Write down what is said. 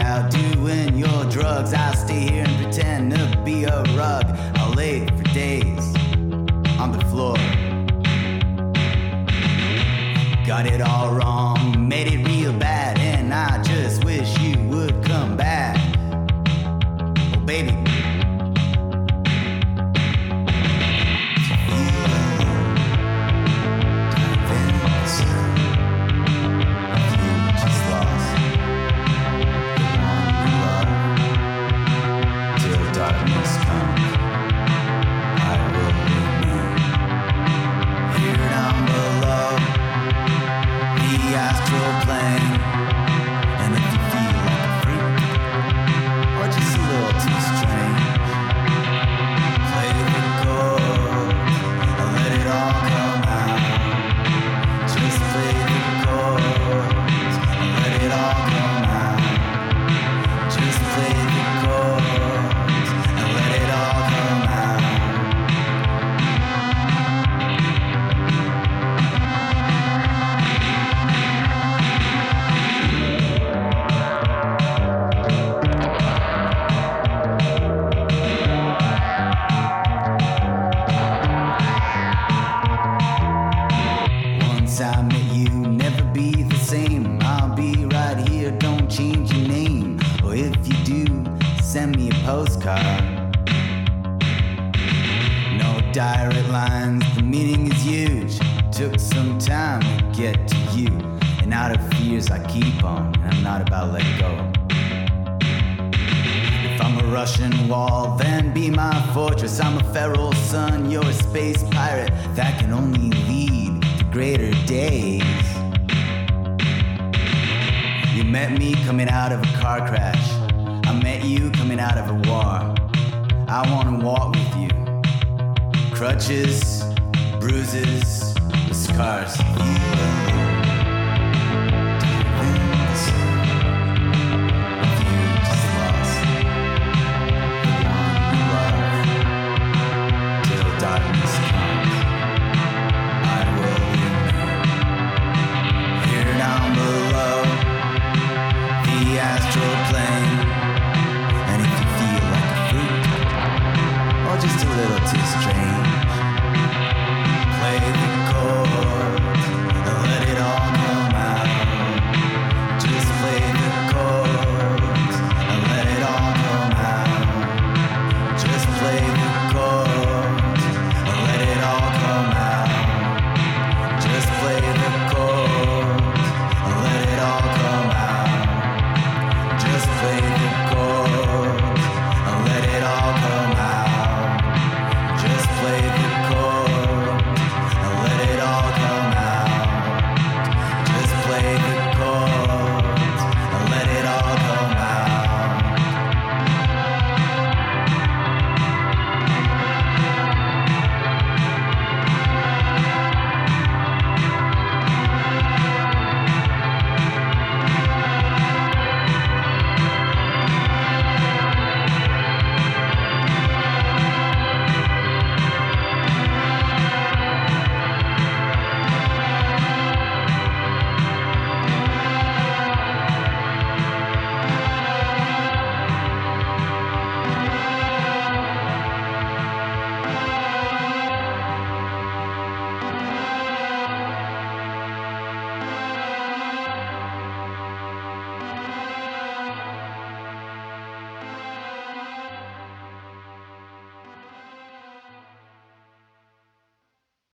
out doing your drugs. I'll stay here and pretend to be a rug. I'll lay for days on the floor. Got it all wrong, made it real bad, and I just wish you would come back. Oh baby, I met you, never be the same. I'll be right here, don't change your name. Or if you do, send me a postcard. No direct lines, the meaning is huge. Took some time to get to you. And out of fears I keep on, and I'm not about to let go. If I'm a Russian wall, then be my fortress. I'm a feral sun, you're a space pirate that can only lead to greater days. You met me coming out of a car crash. I met you coming out of a war. I wanna walk with you. Crutches, bruises, the scars.